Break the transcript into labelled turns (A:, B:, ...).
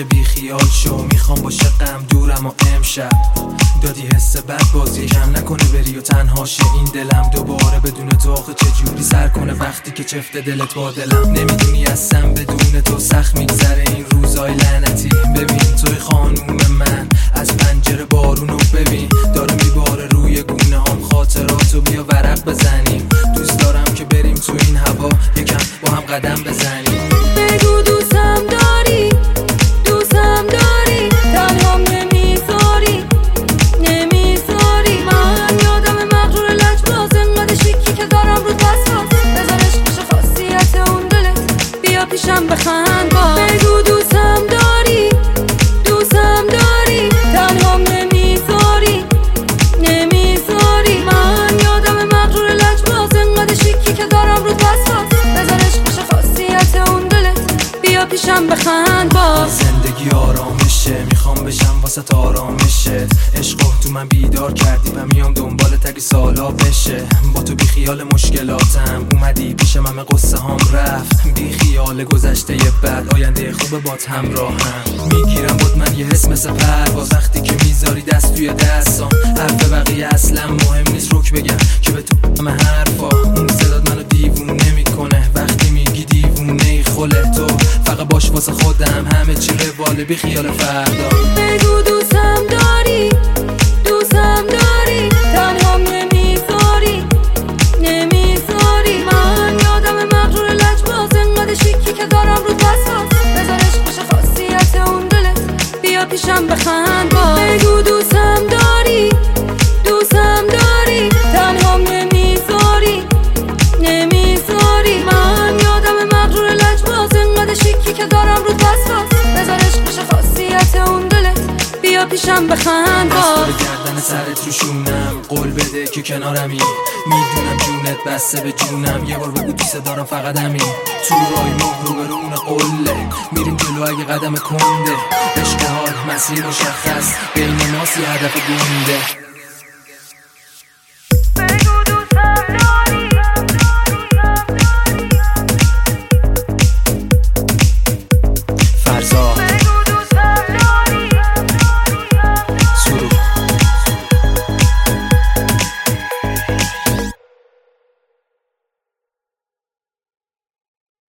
A: بی خیال شو، میخوام باشه غم دورم و امشب دادی حس بد بازی کم نکنه بری و تنها شه این دلم دوباره بدون تو آخه چجوری سر کنه وقتی که چفت دلت با دلم نمیدونی اصلا بدون تو سخت میگذره این روزای لعنتی. ببین توی خانوم من از پنجره بارونو ببین داره میباره روی گونه هم خاطراتو بیا ورق بزنیم دوست دارم که بریم تو این هوا یکم با هم قدم بزنیم.
B: بگو دوستم داری دوستم داری تنهام نمیذاری من یادم مغرور لجباز انقدر شیکی که دارم رو دستات بذار عشقش خاصیت اون دلت بیا پیشم بخند باز. بگو دوستم داری دوستم داری تنهام نمیذاری من یادم مغرور لجباز انقدر شیکی که دارم رو دستات بذار عشقش خاصیت اون دلت بیا پیشم بخند باز.
A: زندگی آرامشه میخوام بشم واسه آرامشه عشقو تو من بیدار کردی و میام دنبال تگی سالا بشه با تو بی خیال مشکلاتم اومدی پیش من قصه هم رفت بی خیال گذشته بعد آینده خوبه بات همراهم میگیرم بود من یه حس مثل پرواز وقتی که میذاری دست توی دستام حرف بقیه اصلا مهم نیست روک بگم که به تو همه حرفا اون صدات منو دیوونه میکنه وقتی میگی دیوونه خله تو فقط باش واسه خودم همه چی رواله بی خیال فردا.
B: بگو دوستم داری دوستم داری تنهام نمیذاری من یادم مغرور لجباز انقدر شیکی که دارم رو دستات بذار عشقش خاصیت اون دلت بیا پیشم بخند باز. بگو دوستم داری دوستم داری تنهام نمیذاری من یادم مغرور لجباز انقدر شیکی که دارم رو دستات بذار عشقش خاصیت اون دلت بیا پیشم بخند باز.
A: گردن سرت رو شونم قول بده که کنارمی میدونم جونت بسته به جونم یه بار بگو دوست دارم فقط همین تو رای ما رو برون قله میریم جلو اگه قدم کنده عشق حال مسیر مشخص بین ماست یه هدف گونده.